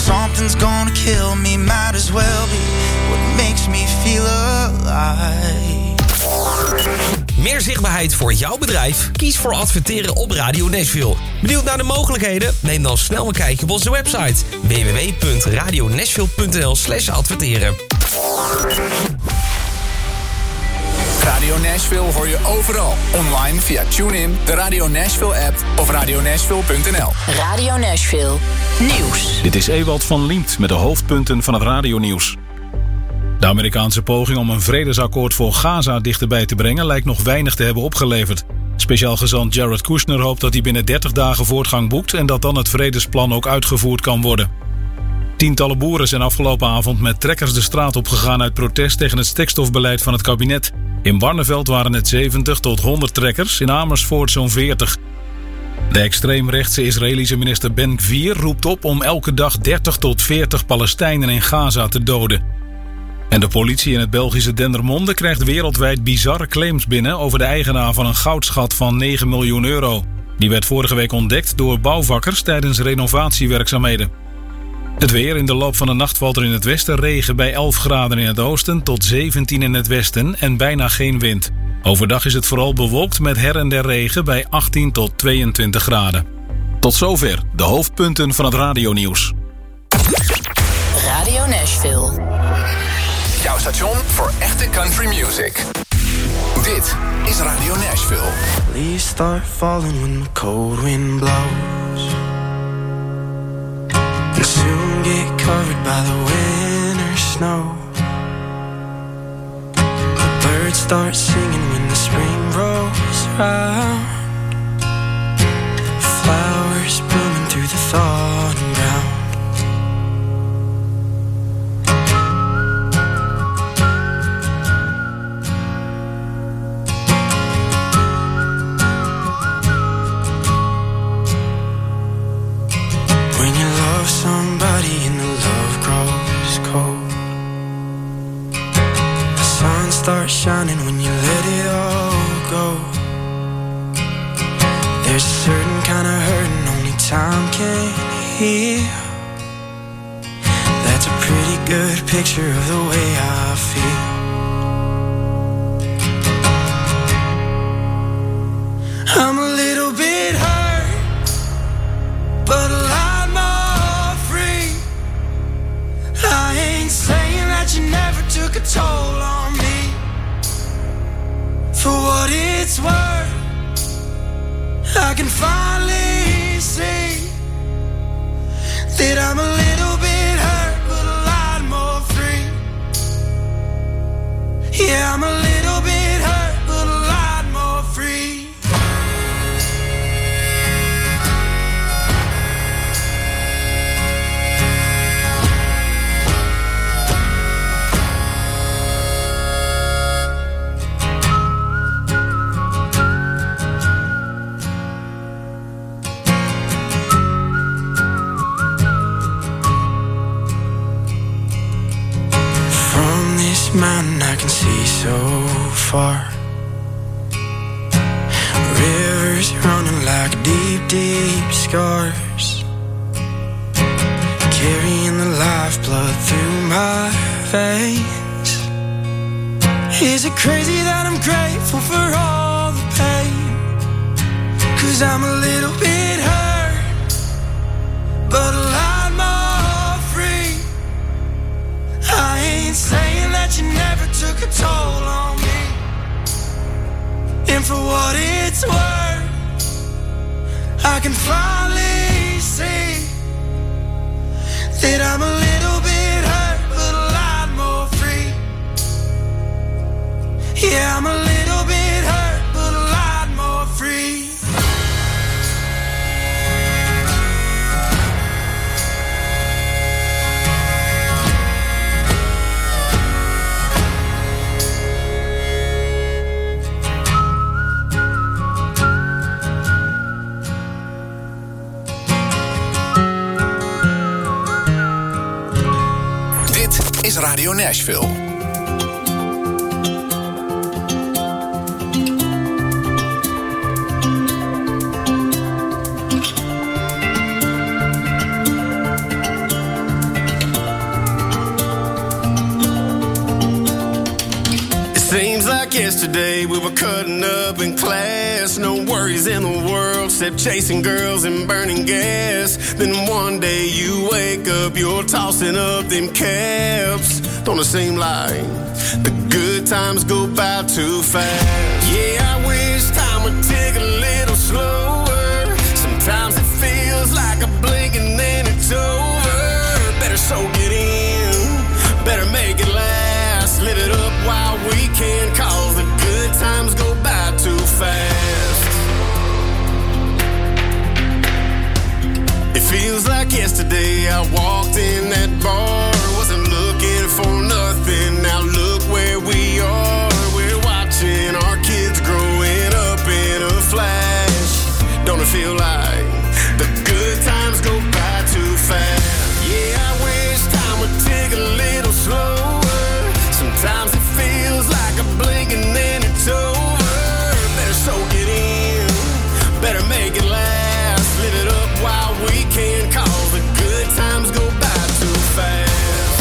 something's gonna kill me, might as well be what makes me feel alive. Meer zichtbaarheid voor jouw bedrijf? Kies voor adverteren op Radio Nashville. Benieuwd naar de mogelijkheden? Neem dan snel een kijkje op onze website www.radionashville.nl/adverteren. Radio Nashville hoor je overal. Online via TuneIn, de Radio Nashville app of radionashville.nl. Radio Nashville Nieuws. Dit is Ewald van Liemt met de hoofdpunten van het radionieuws. De Amerikaanse poging om een vredesakkoord voor Gaza dichterbij te brengen lijkt nog weinig te hebben opgeleverd. Speciaal gezant Jared Kushner hoopt dat hij binnen 30 dagen voortgang boekt en dat dan het vredesplan ook uitgevoerd kan worden. Tientallen boeren zijn afgelopen avond met trekkers de straat opgegaan uit protest tegen het stikstofbeleid van het kabinet. In Barneveld waren het 70 tot 100 trekkers, in Amersfoort zo'n 40. De extreemrechtse Israëlische minister Ben-Gvir roept op om elke dag 30 tot 40 Palestijnen in Gaza te doden. En de politie in het Belgische Dendermonde krijgt wereldwijd bizarre claims binnen over de eigenaar van een goudschat van 9 miljoen euro. Die werd vorige week ontdekt door bouwvakkers tijdens renovatiewerkzaamheden. Het weer: in de loop van de nacht valt er in het westen regen bij 11 graden in het oosten tot 17 in het westen en bijna geen wind. Overdag is het vooral bewolkt met her en der regen bij 18 tot 22 graden. Tot zover de hoofdpunten van het radionieuws. Radio Nashville. Jouw station voor echte country music. Dit is Radio Nashville. Leaves start falling when the cold wind blows, and soon get covered by the winter snow. The birds start singing when the spring rolls around. Flowers blooming through the thawing ground. Somebody and the love grows cold. The sun starts shining when you let it all go. There's a certain kind of hurting only time can heal. That's a pretty good picture of the way I feel. I'm a little bit hurt, but alive. I ain't saying that you never took a toll on me. For what it's worth, I can finally see that I'm a little bit hurt, but a lot more free. Yeah, I'm a little bit hurt, but a lot more free. Mountain I can see so far. Rivers running like deep, deep scars, carrying the lifeblood through my veins. Is it crazy that I'm grateful for all the pain? 'Cause I'm a little bit hurt, but a lot more free. I ain't saying that you never took a toll on me. And for what it's worth, I can finally see that I'm a little bit hurt, but a lot more free. Yeah, I'm a little bit hurt, but a lot more free. Is Radio Nashville. yesterday we were cutting up in class. No worries in the world except chasing girls and burning gas. Then one day you wake up, you're tossing up them caps. Don't it seem like the good times go by too fast? Yeah, I wish time would tick a little slower. Sometimes it feels like a blink and then it's over. Better soak it in, better make it last. Live it up while we can, cause the good times go by too fast. It feels like yesterday I walked in that bar. Wasn't looking for nothing, now look where we are. We're watching our kids growing up in a flash. Don't it feel like the good times go by too fast? Yeah, I wish time would tick a little slower. Sometimes it feels like a blink and then it's over. Better soak it in, better make it last. Live it up while we can, cause the good times go by too fast.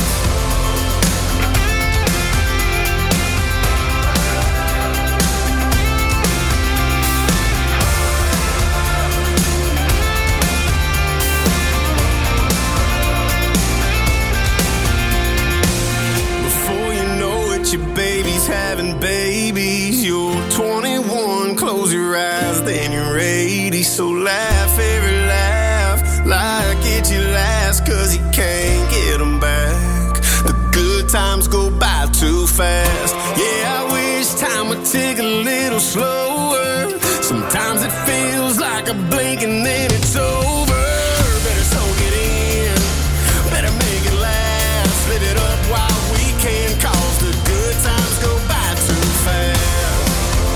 Your baby's having babies. You're 21, close your eyes, then you're 80. So laugh every laugh like it's your last, cause you can't get them back. The good times go by too fast. Yeah, I wish time would tick a little slower. Sometimes it feels like a blink and then it's over. Better soak it in, better make it last. Live it up while we can, cause the good times go by too fast.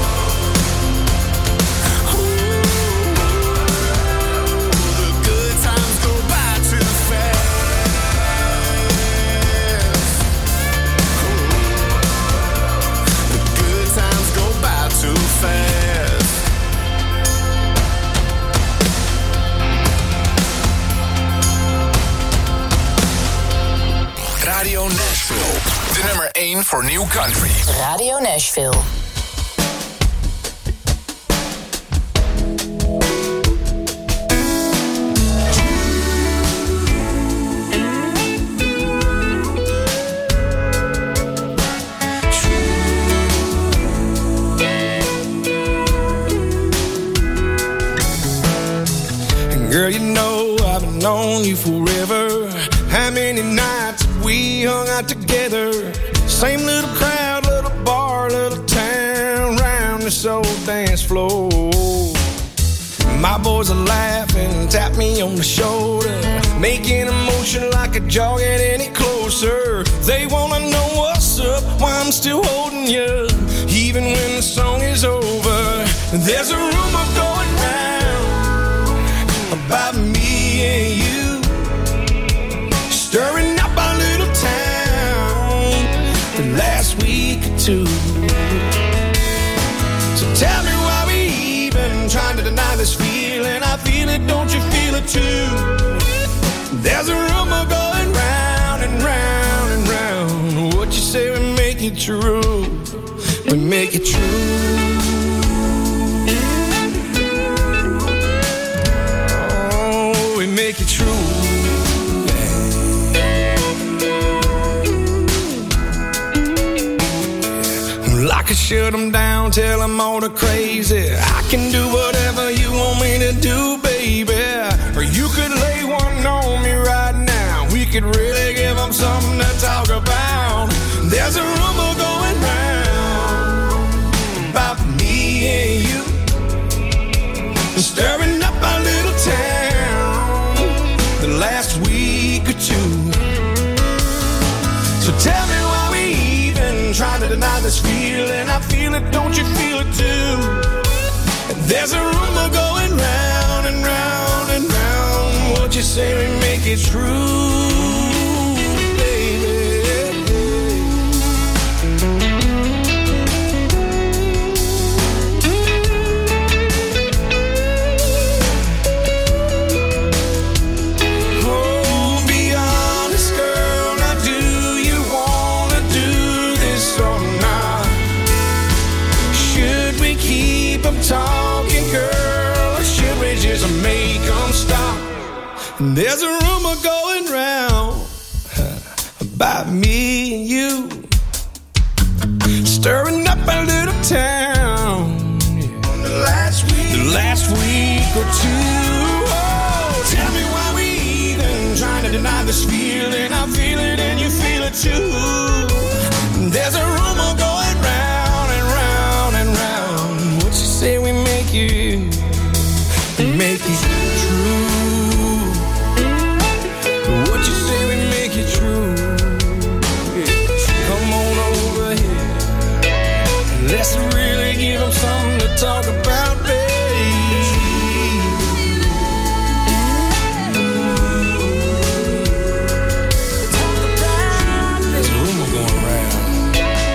Ooh, the good times go by too fast. Ooh, the good times go by too fast. Radio Nashville, de nummer 1 voor New Country. Radio Nashville. Girl, you know I've known you forever. How many nights we hung out together? Same little crowd, little bar, little town, round this old dance floor. My boys are laughing, tap me on the shoulder, making a motion like a jaw get any closer. They wanna know what's up, why I'm still holding you, even when the song is over. There's a rumor going round about me and you, stirring up our little town the last week or two. So tell me why we even trying to deny this feeling. I feel it, don't you feel it too? There's a rumor going round and round and round. What you say, we make it true. We make it true. Oh, we make it true. I can shut them down, tell them all the crazy. I can do whatever you want me to do, baby. Or you could lay one on me right now. We could really give them something to talk about. There's a rumor going round about me and you, stirring up our little town the last week or two. So tell me why we even try to deny this feeling. I feel it, don't you feel it too? There's a rumor going round and round and round. What you say, we make it true, baby. Oh, be honest, girl, now do you wanna do this or not? There's a rumor going round about me and you, stirring up a little town the last week or two. Oh, tell me why we even trying to deny this feeling. I feel it and you feel it too. There's a rumor going round and round and round. What you say we make it true? What you say we make it true? Come on over here. Let's really give them something to talk about, baby. There's a rumor going around.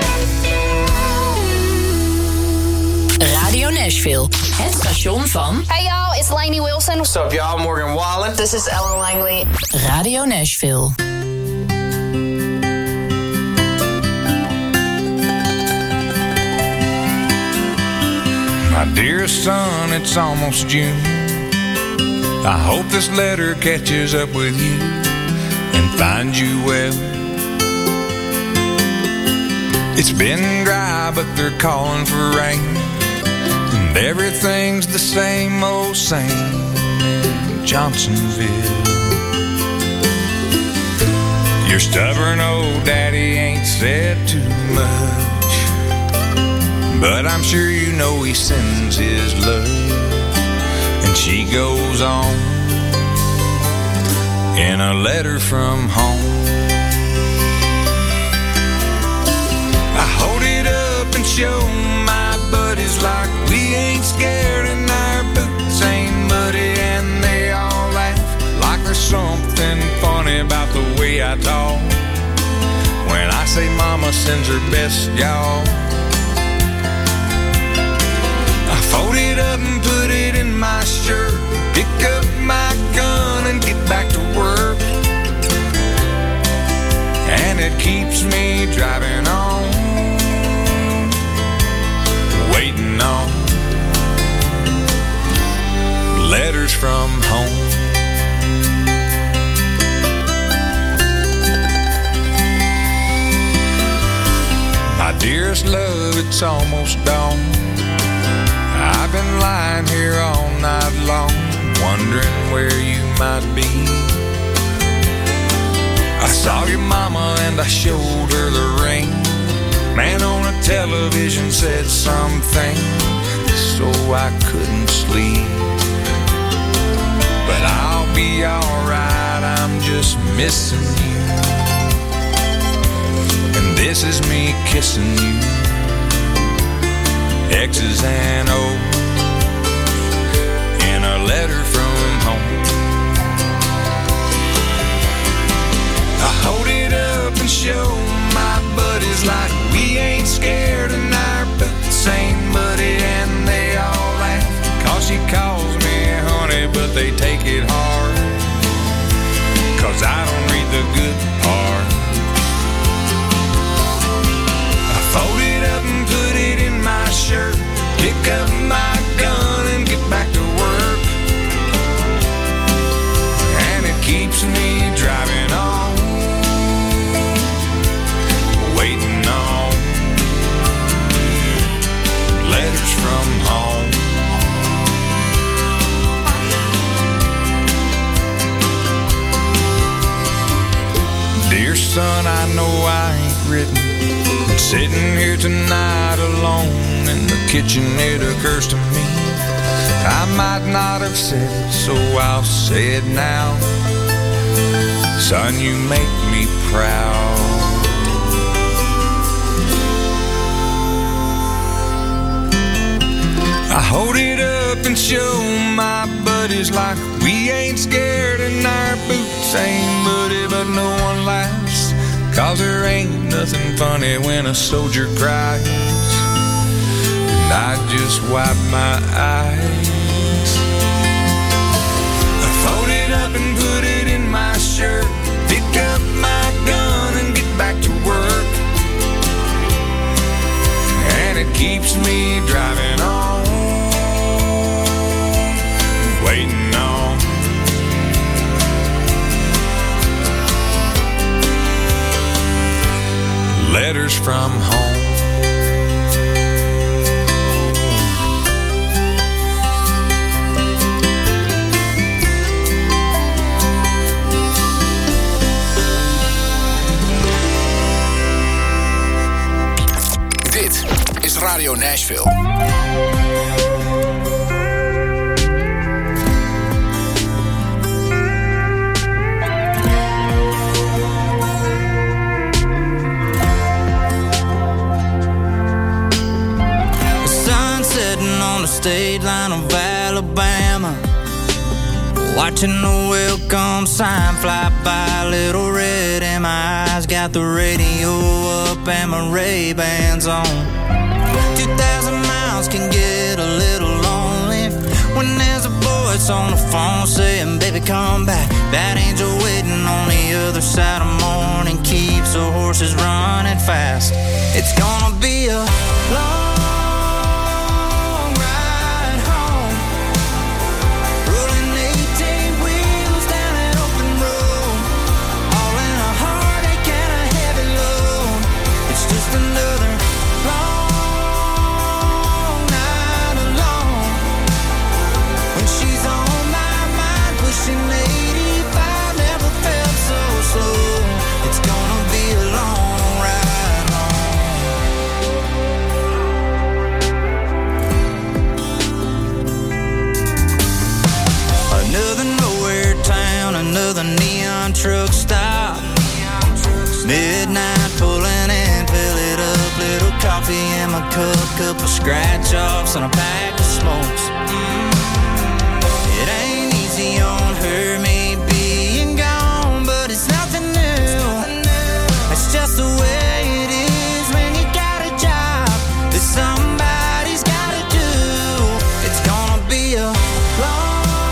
Radio Nashville, het station van... Hey y'all, it's Lainey Wilson. What's up y'all, Morgan Wallen. This is Ellen Langley. Radio Nashville. My dearest son, it's almost June. I hope this letter catches up with you and finds you well. It's been dry, but they're calling for rain, and everything's the same old same in Johnsonville. Your stubborn old daddy ain't said too much, but I'm sure you know he sends his love. And she goes on in a letter from home. I hold it up and show my buddies like we ain't scared and our boots ain't muddy, and they all laugh like there's something funny about the way I talk when I say mama sends her best, y'all. I fold it up and put it in my shirt, pick up my gun and get back to work, and it keeps me driving on, waiting on letters from home. My dearest love, it's almost dawn. I've been lying here all night long, wondering where you might be. I saw your mama and I showed her the ring. Man on a television said something, so I couldn't sleep. But I'll be alright, I'm just missing you. And this is me kissing you, X's and O's, in a letter from home. I hold it up and show my buddies like we ain't scared and our boots ain't muddy, and they all laugh, cause she calls me honey, but they take it hard, cause I don't read the good part. I fold it up and put it in my shirt, pick up my gun and get back to work, and it keeps me driving on, waiting on letters from home. Dear son, I know I ain't written, sitting here tonight alone in the kitchen, it occurs to me I might not have said it, so I'll say it now. Son, you make me proud. I hold it up and show my buddies like we ain't scared and our boots ain't muddy, but no one laughs, cause there ain't nothing funny when a soldier cries. And I just wipe my eyes. I fold it up and put it in my shirt, pick up my gun and get back to work, and it keeps me driving on, waiting on years from home. Dit is Radio Nashville. State line of Alabama, watching the welcome sign fly by, little red in my eyes, got the radio up and my Ray-Bans on. 2,000 miles can get a little lonely when there's a voice on the phone saying, baby, come back. That angel waiting on the other side of morning keeps the horses running fast. It's gonna be a long truck stop, midnight pulling in, fill it up, little coffee in my cup, couple scratch offs and a pack of smokes. It ain't easy on her, me being gone, but it's nothing new. It's just the way it is when you got a job that somebody's gotta do. It's gonna be a long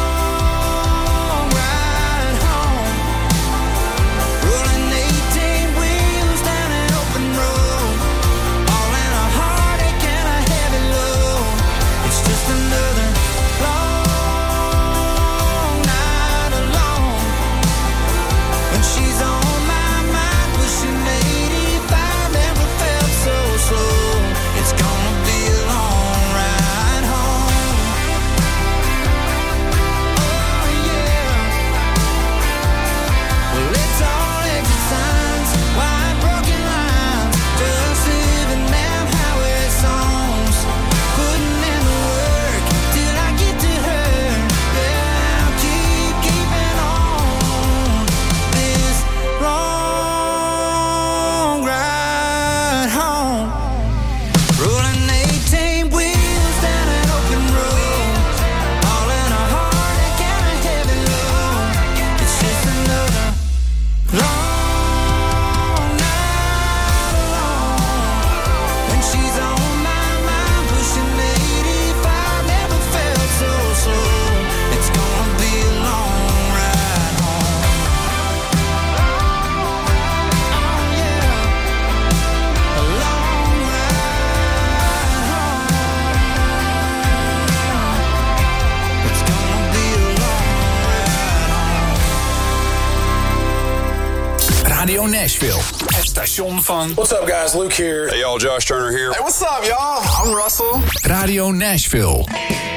Radio Nashville, het station van... What's up guys, Luke here. Hey y'all, Josh Turner here. Hey, what's up y'all? I'm Russell. Radio Nashville.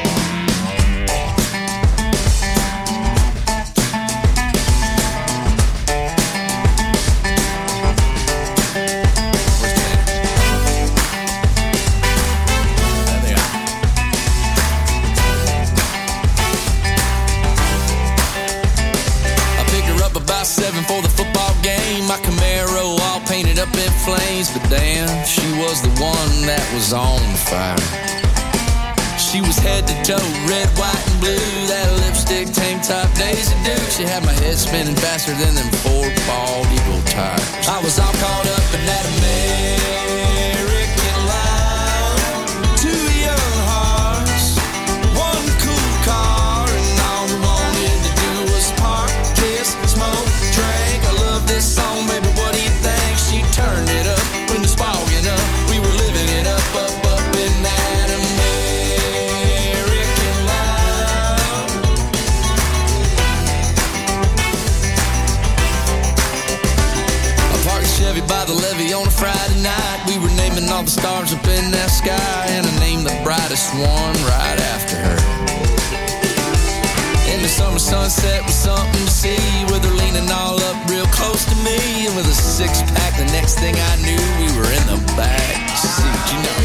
Flames, but damn, she was the one that was on fire. She was head to toe, red, white, and blue. That lipstick, tank top, Daisy Duke. She had my head spinning faster than them four bald eagle tires. I was all caught up in that American life. Two young hearts, one cool car, and all we wanted to do was park, kiss, smoke, drink. I love this song, baby. What do you think? She turned it up when the spark went up. We were living it up in that American life. Chevy by the levee on a Friday night. We were naming all the stars up in that sky, and I named the brightest one right after her. And the summer sunset was something to see, with her leaning all up real close to me, and with a six-pack, the next thing I knew, we were in the back seat, you know.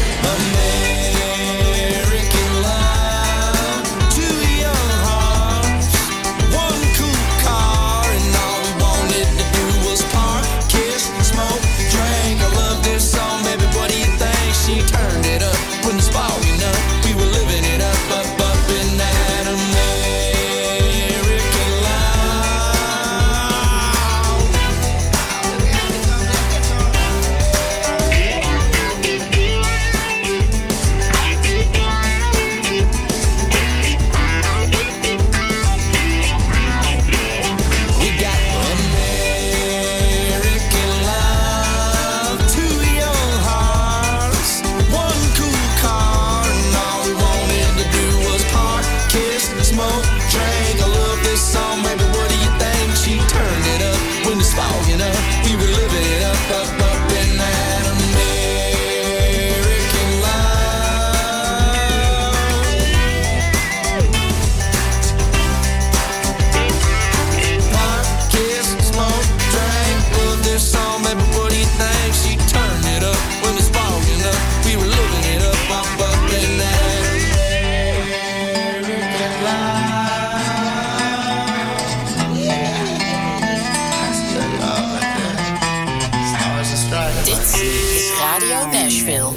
American love, two young hearts, one cool car, and all we wanted to do was park, kiss, smoke, drink. I love this song, baby, what do you think? She turned it up when it's fall, you know. We were living it up in that American love. We got American love, two young hearts, one cool car, and all we wanted to do was park, kiss, smoke, drink. I love this song, baby, what do you think? She turned it up when it's fogging up. We were living it up in that American love. Park, kiss, smoke, drink. Love this song, baby, what do you think? She turned it up when it's fogging up. We were living it up in that American love. Dit is Radio Nashville.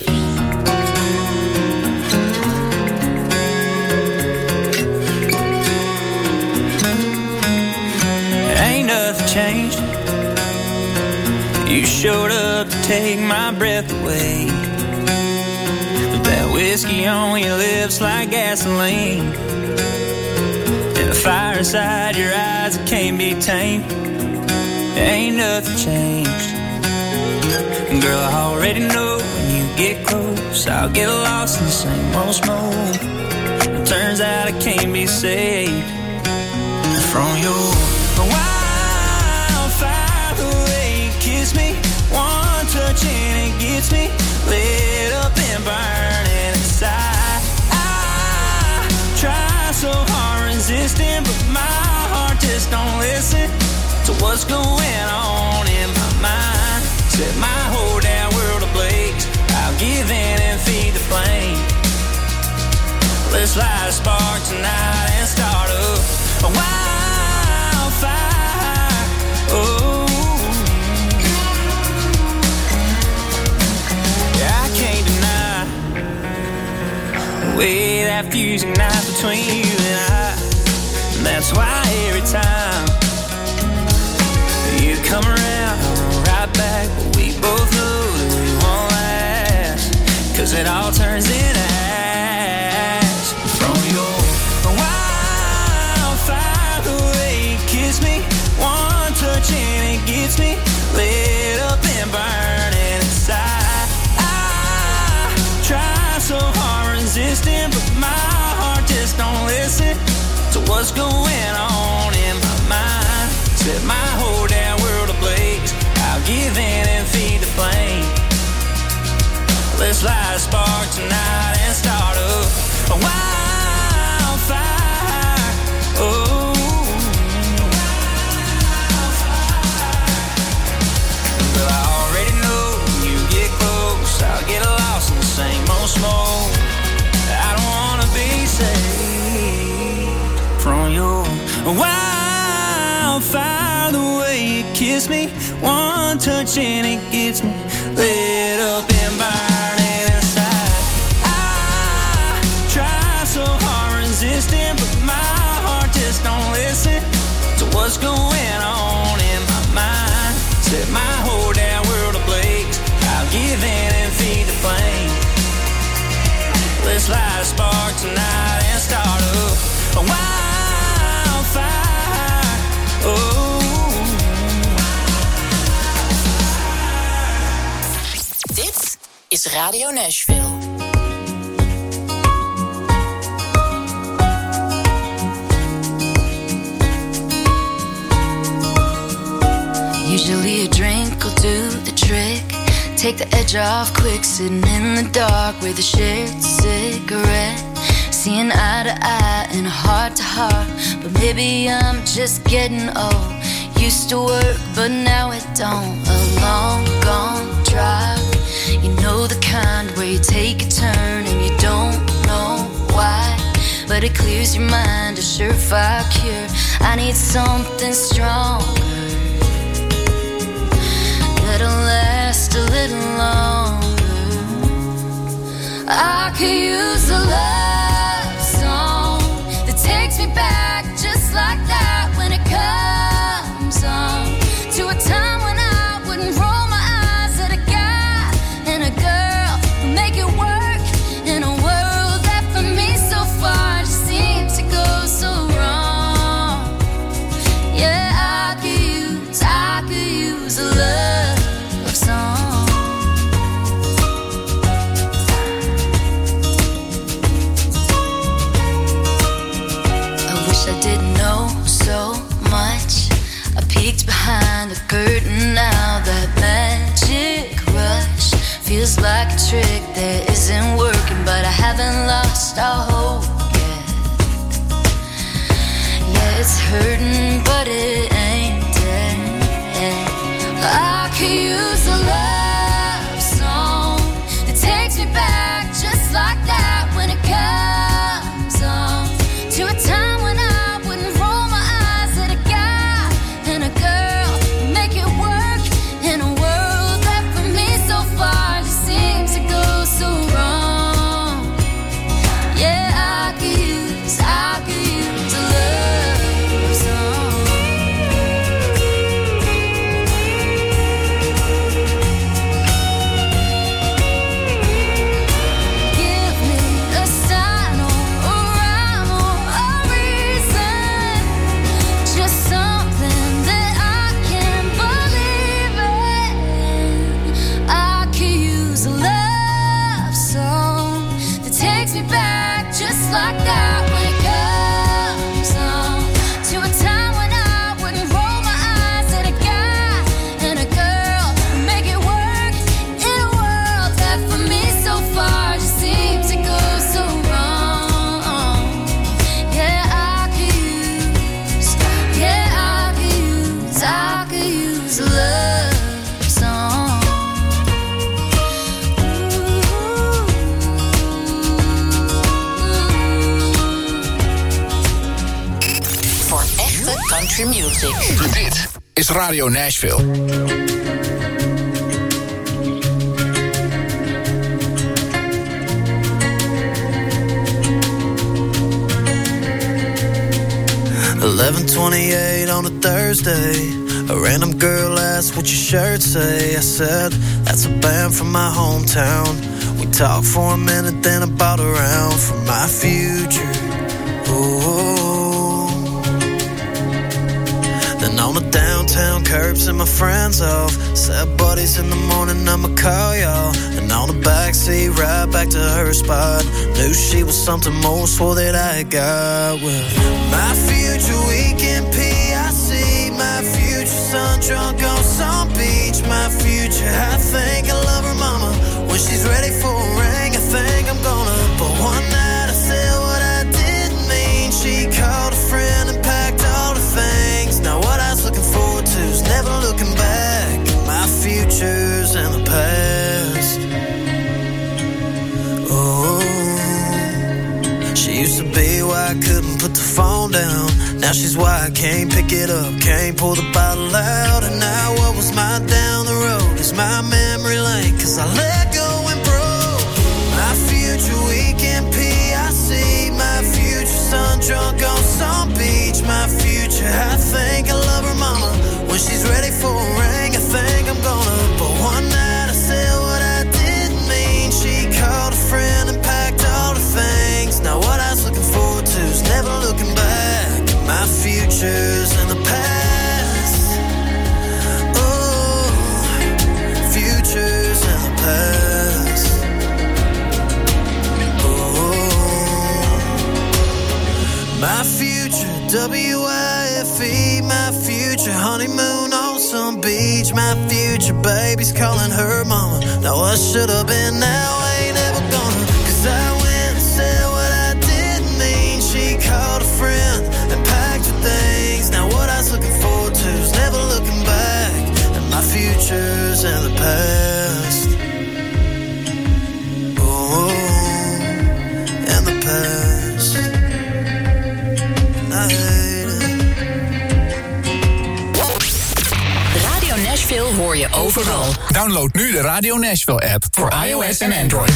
Ain't nothing changed. You showed up to take my breath away. But that whiskey on your lips like gasoline, and the fire inside your eyes that can't be tamed. Ain't nothing changed. Girl, I already know when you get close, I'll get lost in the same old smoke. It turns out I can't be saved from your wildfire. The way you kiss me, one touch and it gets me lit up and burning inside. I try so hard resisting, but my heart just don't listen to what's going on in my mind. Set my whole damn world ablaze. I'll give in and feed the flame. Let's light a spark tonight and start up a wildfire. Oh, yeah, I can't deny the way that fuse ignites between you and I. That's why every time you come around, I'm right back. But we both know that we won't last, 'cause it all turns into ash. From your wildfire, the way you kiss me, one touch and it gets me lit up and burning inside. I try so hard resisting, but my heart just don't listen to what's going on in my mind. Set my whole damn world ablaze. I'll give in and feed the flame. Let's light a spark tonight and start up a wildfire. Oh, well, I already know when you get close, I'll get lost in the same old smoke. I don't wanna be saved from your wildfire. The way you kiss me, one touch and it gets me lit up and burning inside. I try so hard resisting, but my heart just don't listen to what's going on in my mind. Set my whole damn world ablaze. I'll give in and feed the flame. Let's light a spark tonight and start up a wildfire. Oh, dit is Radio Nashville. Usually a drink will do the trick. Take the edge off quick, sitting in the dark with a shared cigarette. Seeing eye to eye and heart to heart. But maybe I'm just getting old. Used to work, but now it don't. A long gone drive. You know the kind where you take a turn and you don't know why. But it clears your mind, a surefire cure. I need something stronger that'll last a little longer. I could use a love song that takes me back just like that when it comes on to a time when I wouldn't roll my eyes at a guy and a girl who make it work in a world that for me so far just seems to go so wrong. Yeah, I could use a love song. I wish I didn't know so much. I peeked behind the curtain now. That magic rush feels like a trick that isn't working, but I haven't lost all hope yet. Yeah, it's hurting, but it ain't dead. I could use a love song that takes me back just like that when it comes on to a time when I wouldn't roll my eyes at a guy and a girl who make it work in a world that for me so far just seems to go so wrong. Yeah, I could use a love song. Give me a sign or a rhyme or a reason, just something that I can believe in. I could use a love song that takes me back just like that when it comes on to a time when I wouldn't roll my eyes at a guy and a girl who make it work in a world that for me so far just seems to go so wrong. Yeah, I could use a love song. Voor echte country music. Dit is Radio Nashville. 11:28 on a Thursday. A random girl asked what your shirt say. I said, that's a band from my hometown. We talked for a minute, then I bought a round for my future. Ooh. Then on the downtown curb, sent my friends off. Said, buddies, in the morning I'ma call y'all. And on the backseat, right back to her spot. Knew she was something more, swore that I got. Well, my future weekend PIC. My future son drunk on some beach. My future, I think I love her mama. When she's ready for a ring, I think I'm gonna. But one night I said what I didn't mean. She called a friend and packed all the things. Now what I was looking forward to is never looking back. My future's in the past. Oh, she used to be why I couldn't put the phone down. Now she's why I can't pick it up, can't pull the bottle out. And now what was mine down the road is my memory lane. Cause I let go and broke my future weekend PIC. My future son drunk on some beach. My future, I think I love her mama. When she's ready for a ring, I think I'm gonna. But one night I said what I didn't mean. She called a friend and packed all the things. Now what I was looking forward to is never looking back. My future's in the past. Oh, future's in the past. change my future. Baby's calling her mama. Now I should have been, now I ain't never gonna. Cause I went and said what I didn't mean. She called a friend and packed her things. Now what I was looking forward to is never looking back at my futures and the past. Oh, and the past. And I hate it. Radio Nashville hoor je overal. Download nu de Radio Nashville app voor iOS en Android.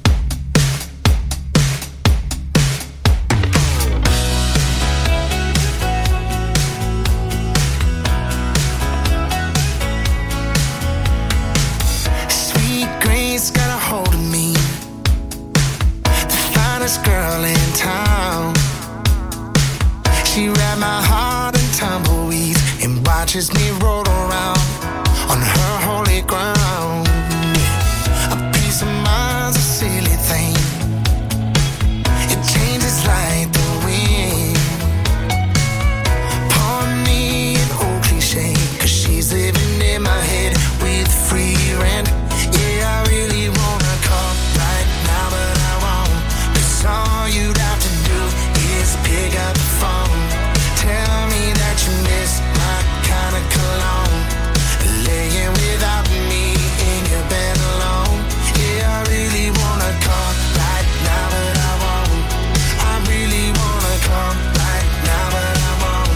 Sweet Grace got a hold of me, the finest girl in town. She wrapped my heart in tumbleweeds and watches me roll around on her holy ground. A peace of mind's a silly thing. It changes like the wind. Pardon me an old cliche, cause she's living in my head with free rent. Yeah, I really wanna call right now, but I won't. Cause all you'd have to do is pick up the phone. Tell me that you miss my kind of cologne. Laying without me in your bed alone. Yeah, I really wanna call right now, but I won't. I really wanna call right now, but I won't.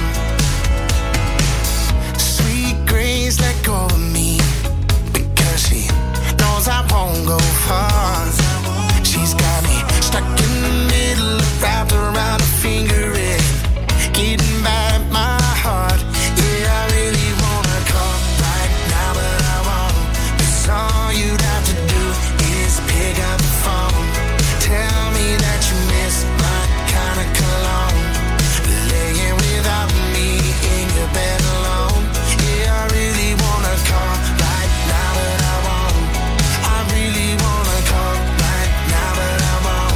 Sweet Grace, let go of me, because she knows I won't go far. She's got me stuck in the middle, wrapped around her finger ring, getting back my heart. Yeah, I really wanna call right now, but I won't. Cause all you'd have to do is pick up the phone. Tell me that you miss my kind of cologne. Laying without me in your bed alone. Yeah, I really wanna call right now, but I won't. I really wanna call right now, but I won't.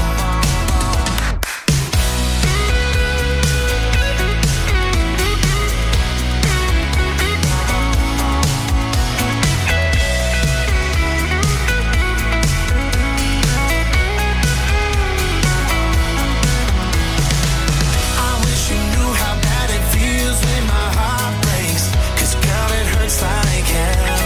I wish you knew how bad it feels when my heart breaks. Cause girl, it hurts like hell.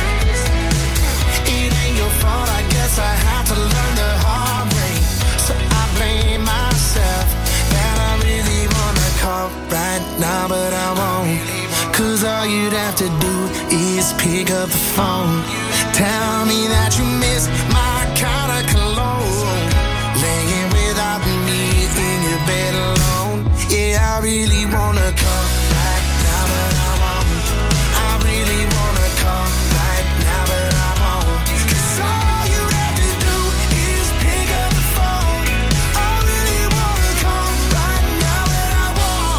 It ain't your fault, I guess I had to learn the hard way. So I blame myself that I really wanna call right now, but I won't. Cause all you'd have to do is pick up the phone. Tell me that you miss my kind of cologne. Laying without me in your bed alone. Yeah, I really wanna call right now, but I won't. I really wanna call right now, but I won't. Cause all you have to do is pick up the phone. I really wanna call right now, but I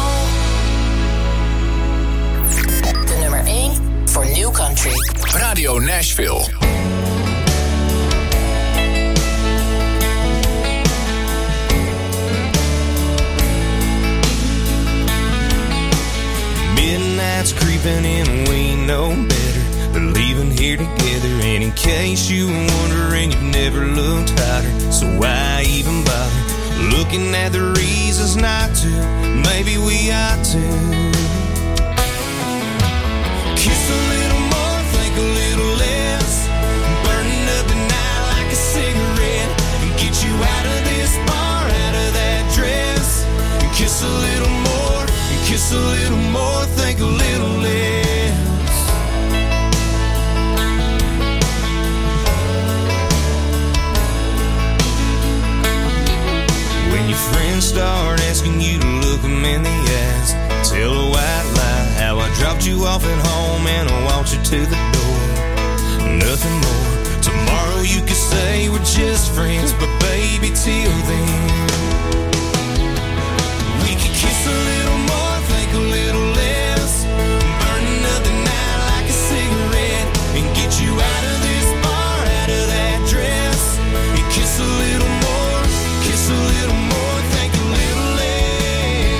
won't. De nummer 1 voor New Country. Radio Nashville. Midnight's creeping in, we know better. They're leaving here together, and in case you were wondering, you've never looked hotter. So why even bother looking at the reasons not to? Maybe we ought to kiss a little more, think a little less, burning up the night like a cigarette, and get you out of this bar, out of that dress. Kiss a little more, kiss a little more, think a little less. When your friends start asking you to look them in the eyes, tell a white lie how I dropped you off at home and I walked you to the door. Nothing more. Tomorrow you could say we're just friends, but baby, till then we could kiss a little more, think a little less, burning up the night like a cigarette, and get you out of this bar, out of that dress, and kiss a little more, kiss a little more, think a little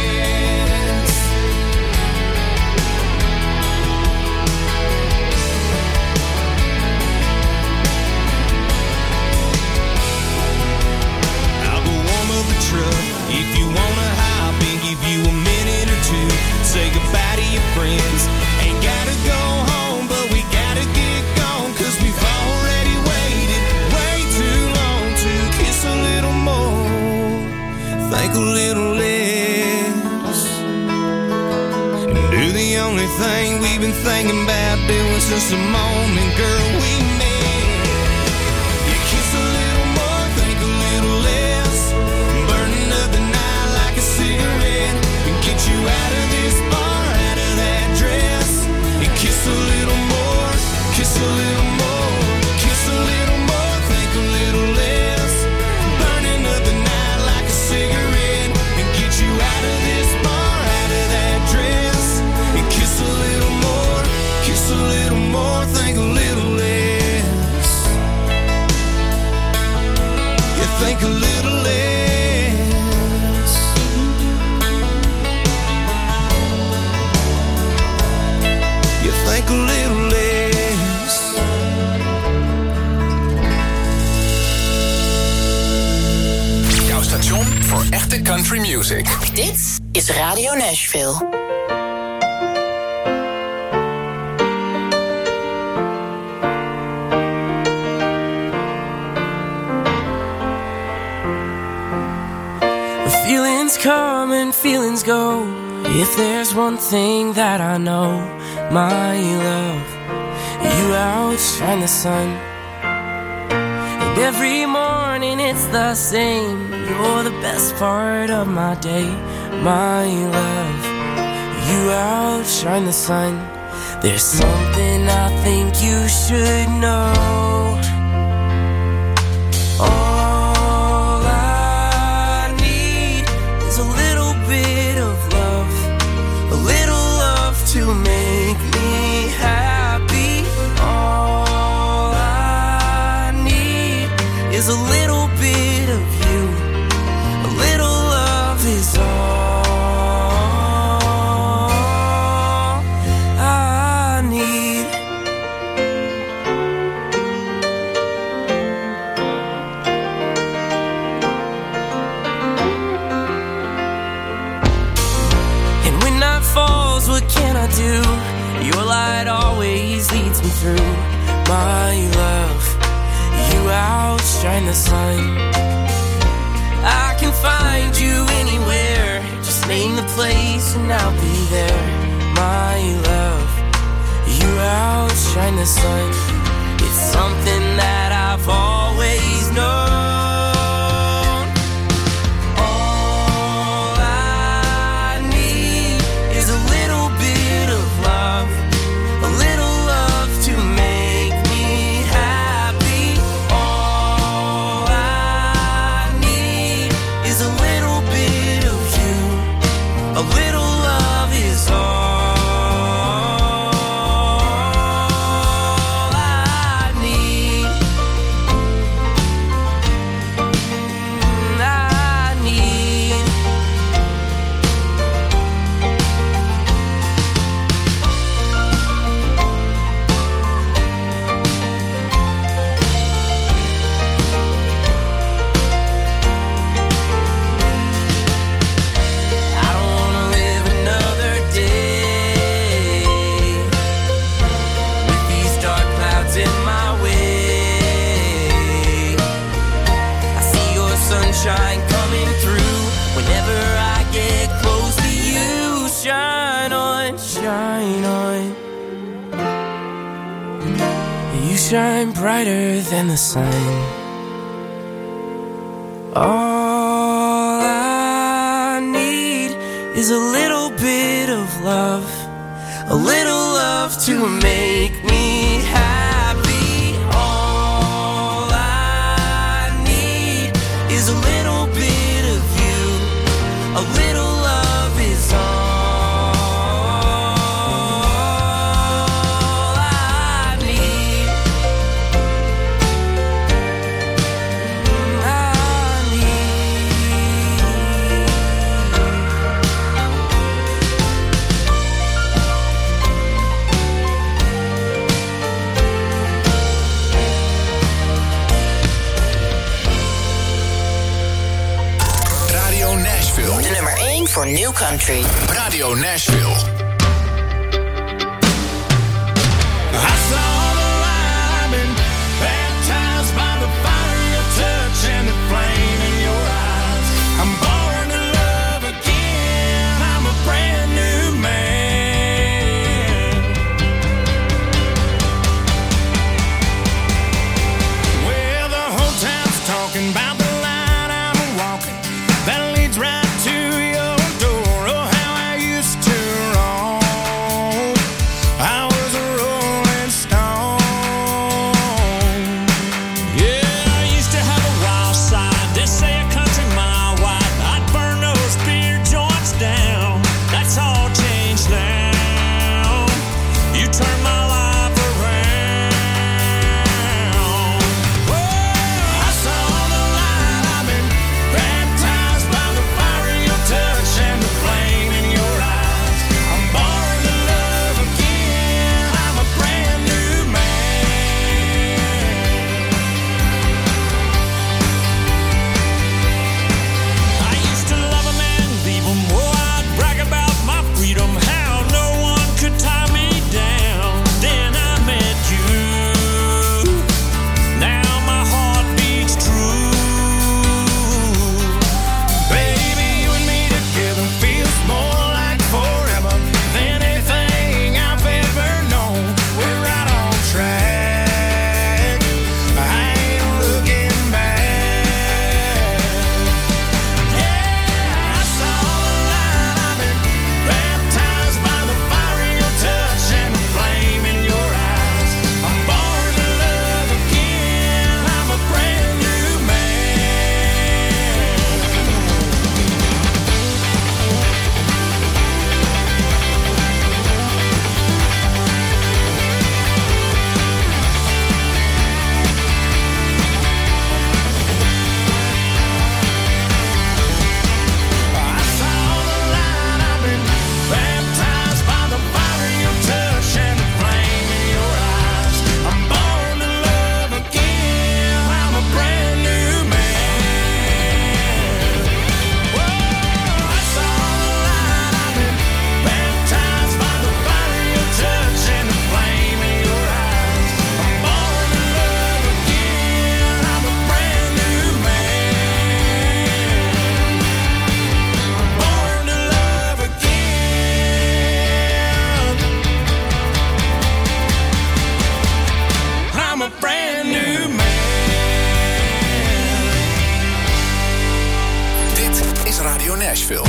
less. been thinking about doing since the moment, girl, we met. You kiss a little more, think a little less, burning up the night like a cigarette, and get you out of this bar, out of that dress. You kiss a little more, kiss a little more, kiss a little more, think a little less, burning up the night like a cigarette, and get you out of this bar, out of that dress. And kiss a little more, kiss a little more, think a little less. You think a little less. You think a little less. Jouw station voor echte country music. Dit is Radio Nashville. Feelings come and feelings go. If there's one thing that I know, my love, you outshine the sun. And every morning it's the same. You're the best part of my day, my love, you outshine the sun. There's something I think you should know. All I need is a little bit of love, a little love to make me happy. All I need is a little bit of you, a little love is all I need. And when night falls, what can I do? Your light always leads me through. My love, you outshine the sun. I can find you anywhere. Just name the place and I'll be there. My love, you outshine the sun. It's something that I've always known. All I need is a little bit of love, a little love to make me happy. All I need is a little bit of you, a little love is all I need. I need. I don't wanna live another day with these dark clouds in my way. I see your sunshine coming through whenever I get close to you. Shine on, shine on. You shine brighter than the sun. All I need is a little bit of love, a little love to make me happy. All I need is a little bit of you, a little love is all I need. I need. Radio Nashville. De nummer 1 voor New Country. Radio Nashville. I saw the light, been baptized by the fire of your touch and the flame in your eyes. I'm born to love again. I'm a brand new man. Nashville.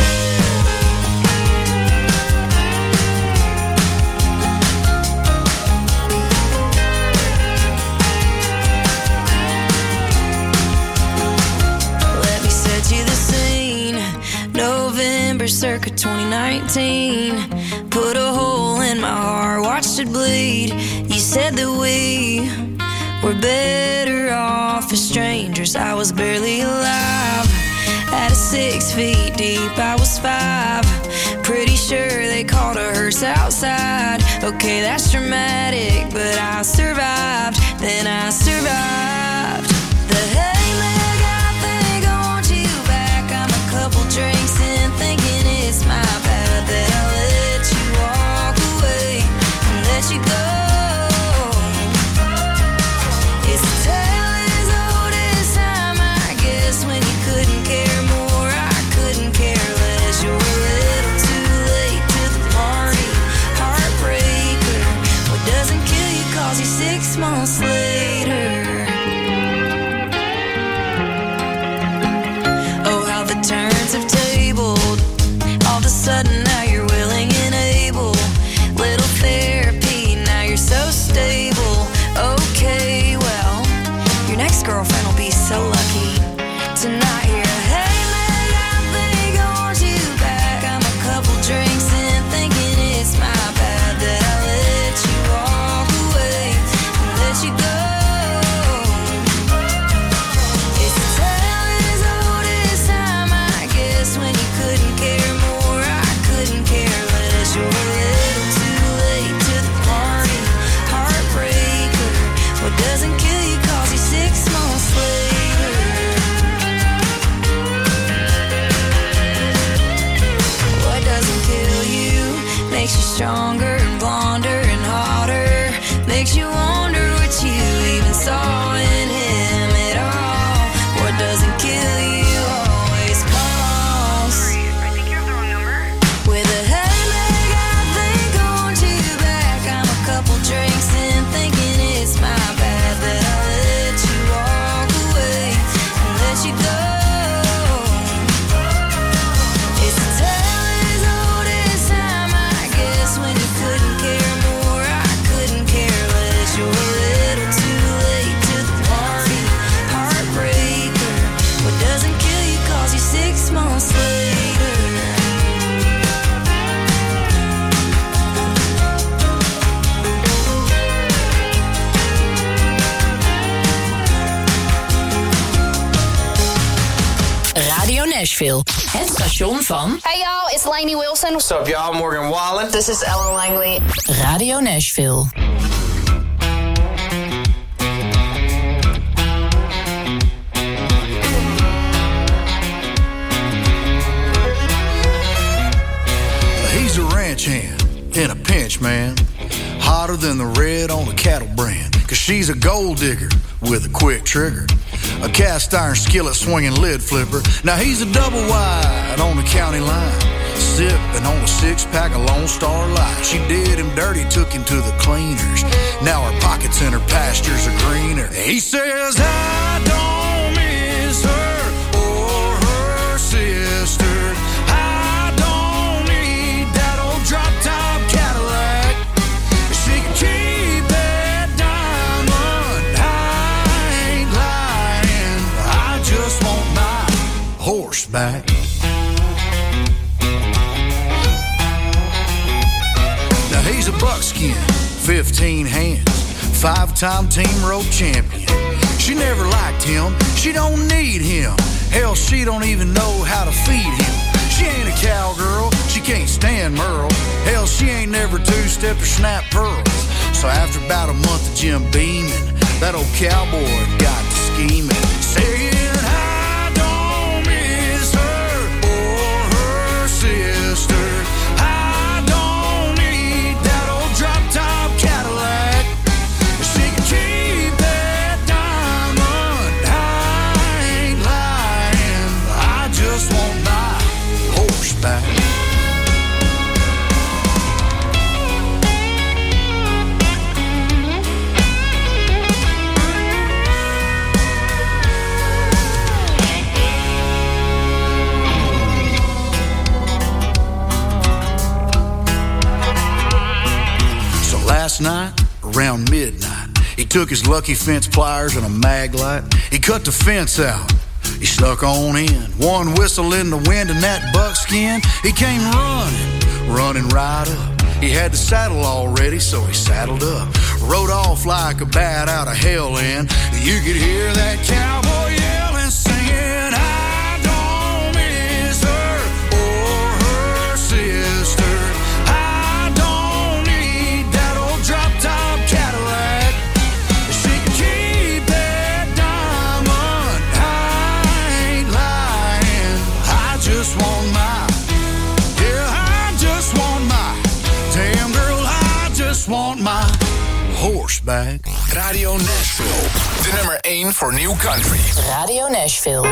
Let me set you the scene. November circa 2019. Put a hole in my heart, watched it bleed. You said that we were better off as strangers. I was barely alive. At a 6 feet deep, I was 5. Pretty sure they called a hearse outside. Okay, that's dramatic, but I survived. Then I survived. The hey leg, I think I want you back. I'm a couple drinks in, thinking it's my bad that I let you walk away and let you go. It's a tale as old as time, I guess, when you couldn't care more. I couldn't care less. You're a little too late to the party. Heartbreaker. What doesn't kill you calls you 6 months later. Oh, how the turns have tabled. All of a sudden now you're willing and able. Little therapy, now you're so stable. Okay, well, your next girlfriend will be so lucky to not hear a hey leg, I think I want you back. I'm a couple drinks in, thinking it's my bad that I let you walk away and let you go. It's a tale as old as time, I guess, when you couldn't care more. I couldn't care less. You're a little too late to the party. Heartbreaker. What doesn't kill you calls you 6 months later. What doesn't kill you makes you stronger and blonder and hotter. Makes you wonder what you even saw in him at all. What doesn't kill you always calls. I think you have the wrong number. With a hey leg, I think I want you back. I'm a couple drinks in, thinking it's my bad that I let you walk away and let you go. It's a tale as old as time, I guess, when you couldn't care more. I couldn't care less. You're a little too late to the party. Heartbreaker. What doesn't kill you calls you 6 months later. Radio Nashville. Het station van Hey y'all, it's Lainey Wilson. What's up, y'all? Morgan Wallen. This is Ellen Langley. Radio Nashville. He's a ranch hand in a pinch, man. Hotter than the red on a cattle brand. Cause she's a gold digger with a quick trigger. A cast iron skillet swinging lid flipper. Now he's a double wide on the county line. Sipping on a 6-pack of Lone Star Light. She did him dirty, took him to the cleaners. Now her pockets and her pastures are greener. He says, I don't miss her or her sister. I don't need that old drop-top Cadillac. She can keep that diamond. I ain't lying. I just want my horse back. Now he's a buckskin, 15 hands, 5-time team rope champion. She never liked him, she don't need him. Hell, she don't even know how to feed him. She ain't a cowgirl, she can't stand Merle. Hell, she ain't never two-step or snap pearls. So after about a month of Jim beaming, that old cowboy got to scheming, saying, I don't miss her or her sister. I don't need that old drop-top Cadillac. She can keep that diamond. I ain't lying. I just want my horse back. night, around midnight, he took his lucky fence pliers and a mag light. He cut the fence out. He snuck on in. One whistle in the wind and that buckskin. He came running right up. He had the saddle all ready, so he saddled up. Rode off like a bat out of hell, and you could hear that cowboy yelling, singing, I don't miss her or her sister. I don't need that old drop-top Cadillac. She can keep that diamond. I ain't lying. I just want my horseback. Radio Nashville, de nummer 1 voor New Country. Radio Nashville.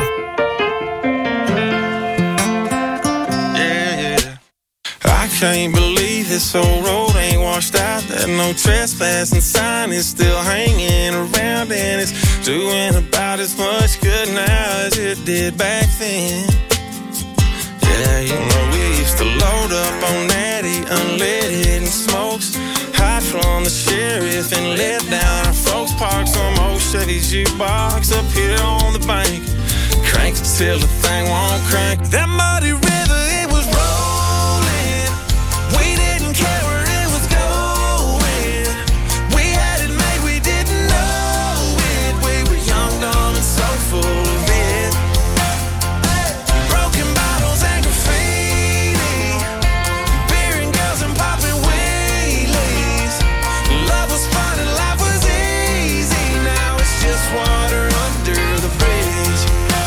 Yeah. I can't believe this whole road ain't washed out. That no trespassing sign is still hanging around, and it's doing about as much good now as it did back then. Yeah, you know we used to load up on Natty, unleaded and smokes. Hide from the sheriff and let down our folks. Park some old Chevy jukebox up here on the bank. Crank it till the thing won't crank. That muddy river, it was rolling. We didn't care where it was going. We had it made, we didn't know it. We were young, dumb, and so full of it. Broken bottles and graffiti, beer and girls and popping wheelies. Love was fun and life was easy. Now it's just water under the bridge.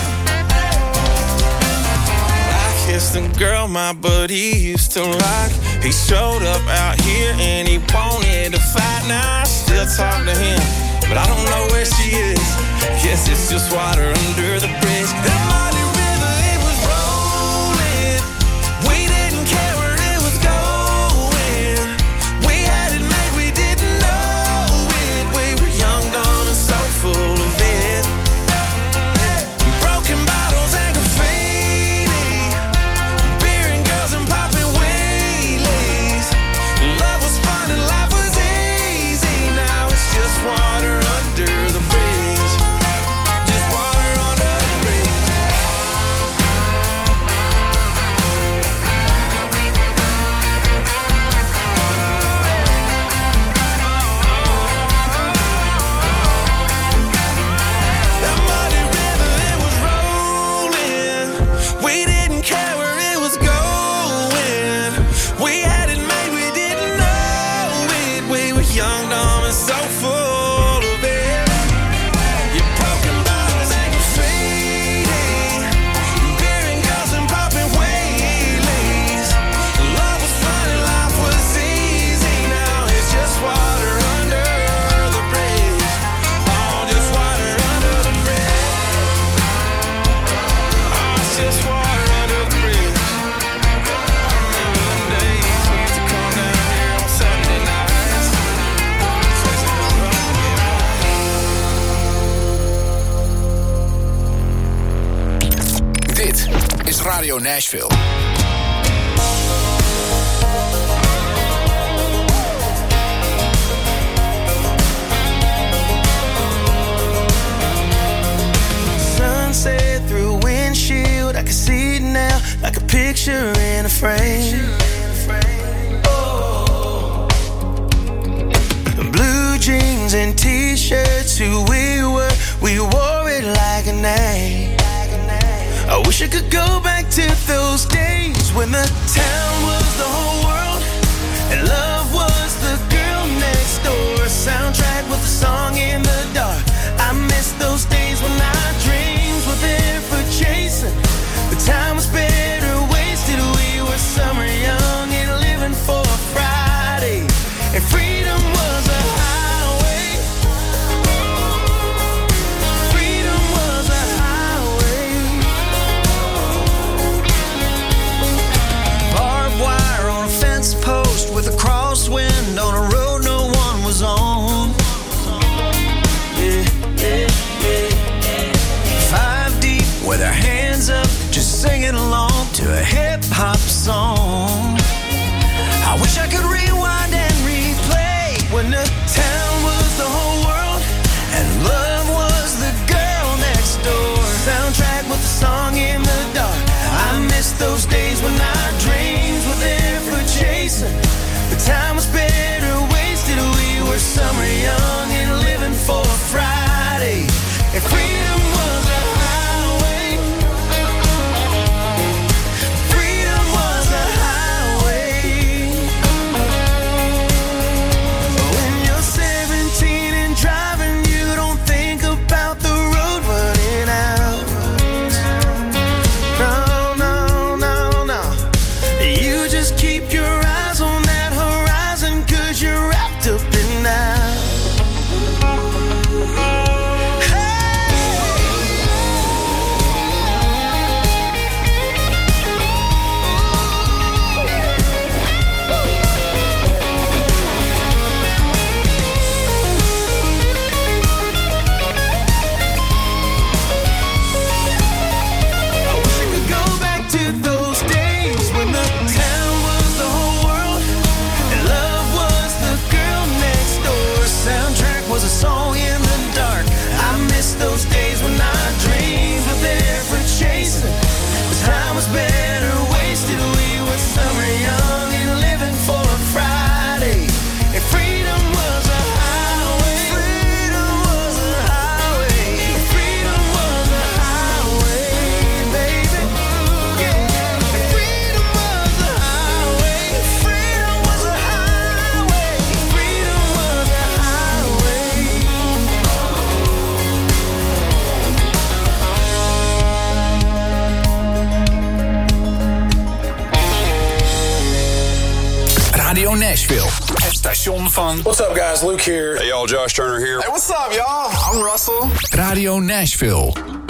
I kissed a girl my buddy used to like. He showed up out here and he wanted to fight. Now I still talk to him, but I don't know where she is. Guess it's just water under the bridge. That mighty river, it was rolling. We didn't care where it was going. We had it made, we didn't know it. We were young, dumb, and so full of it. Broken bottles and graffiti, beer and girls and popping wheelies. Love was fun and life was easy. Now it's just water under the bridge. Just water under the bridge. That muddy river, it was rolling. We didn't care where it was going. We had it made, we didn't know it. We were young, dumb, and so full of it. You're broken bottles and graffiti, beer and girls and popping wheelies. Love was fun and life was easy. Now it's just water under the bridge. Oh, just water under the bridge. Oh, it's just water under the bridge. I remember them days we used to come down here on Saturday nights. Dit is Radio Nashville. Sunset through a windshield, I can see it now, like a picture in a frame. Oh. Blue jeans and t-shirts, who we wore it like a name. I wish I could go back to those days when the town was the whole world and love was the girl next door. Soundtrack with a song in the dark. I miss those days when our dreams were there for chasing. The time was better wasted. We were summer young and living for Friday, and freedom was a highway. Freedom was a highway. Barbed wire on a fence post with a crosswind Nashville. Het station van... What's up, guys? Luke here. Hey, y'all, Josh Turner here. Hey, what's up, y'all? I'm Russell. Radio Nashville.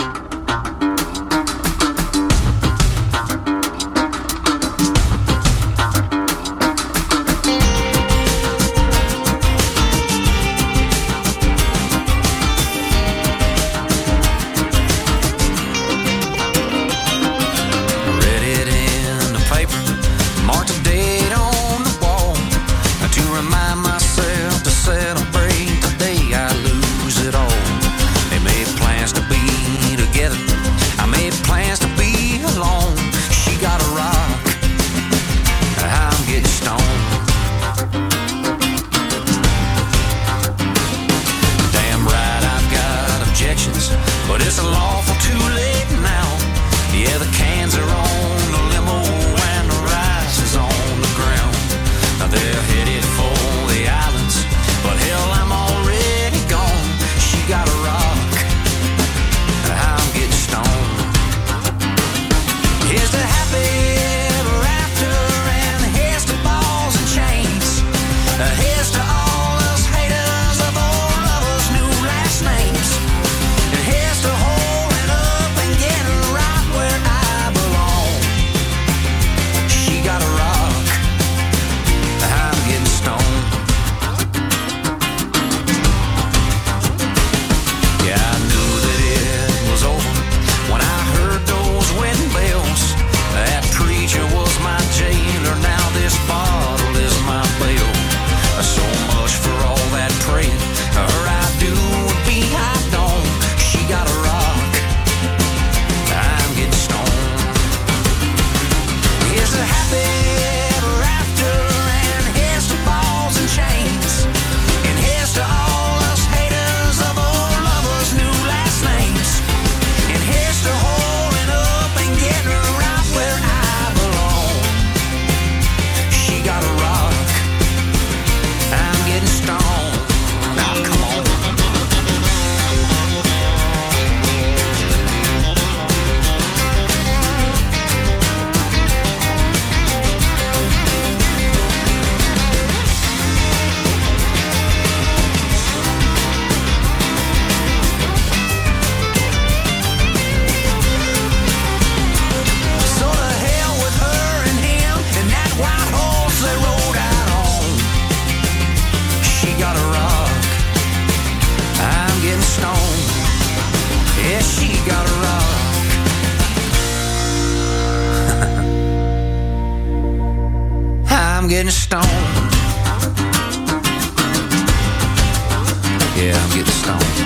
getting stoned. Yeah, I'm getting stoned.